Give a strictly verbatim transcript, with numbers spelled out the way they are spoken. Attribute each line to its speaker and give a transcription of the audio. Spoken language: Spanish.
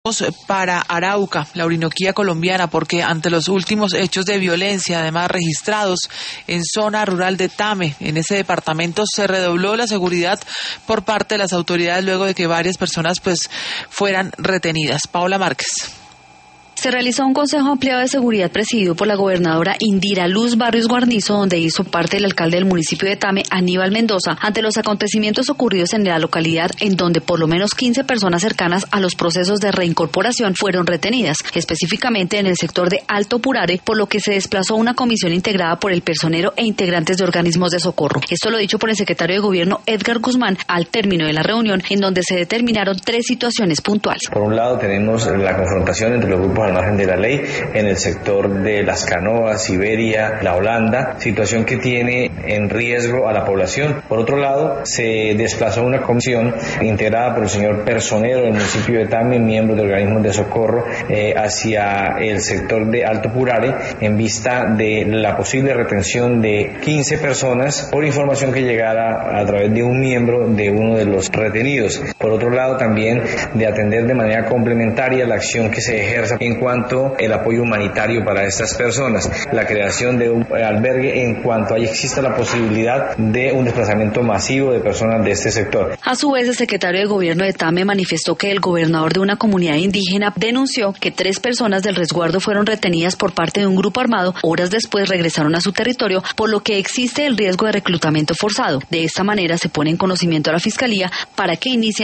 Speaker 1: Para Arauca, la Orinoquía colombiana, porque ante los últimos hechos de violencia, además registrados en zona rural de Tame, en ese departamento, se redobló la seguridad por parte de las autoridades luego de que varias personas pues fueran retenidas. Paola Márquez.
Speaker 2: Se realizó un consejo ampliado de seguridad presidido por la gobernadora Indira Luz Barrios Guarnizo, donde hizo parte el alcalde del municipio de Tame, Aníbal Mendoza, ante los acontecimientos ocurridos en la localidad, en donde por lo menos quince personas cercanas a los procesos de reincorporación fueron retenidas, específicamente en el sector de Alto Purare, por lo que se desplazó una comisión integrada por el personero e integrantes de organismos de socorro. Esto lo dicho por el secretario de Gobierno Edgar Guzmán al término de la reunión, en donde se determinaron tres situaciones puntuales.
Speaker 3: Por un lado tenemos la confrontación entre los grupos al margen de la ley en el sector de las canoas, Siberia, la Holanda, situación que tiene en riesgo a la población. Por otro lado, se desplazó una comisión integrada por el señor personero del municipio de Tame, miembros de organismos de socorro, eh, hacia el sector de Alto Purare, en vista de la posible retención de quince personas por información que llegara a través de un miembro de uno de los retenidos. Por otro lado, también de atender de manera complementaria la acción que se ejerza en cuanto el apoyo humanitario para estas personas, la creación de un albergue en cuanto ahí exista la posibilidad de un desplazamiento masivo de personas de este sector.
Speaker 2: A su vez, el secretario de Gobierno de Tame manifestó que el gobernador de una comunidad indígena denunció que tres personas del resguardo fueron retenidas por parte de un grupo armado, horas después regresaron a su territorio, por lo que existe el riesgo de reclutamiento forzado. De esta manera se pone en conocimiento a la Fiscalía para que inicie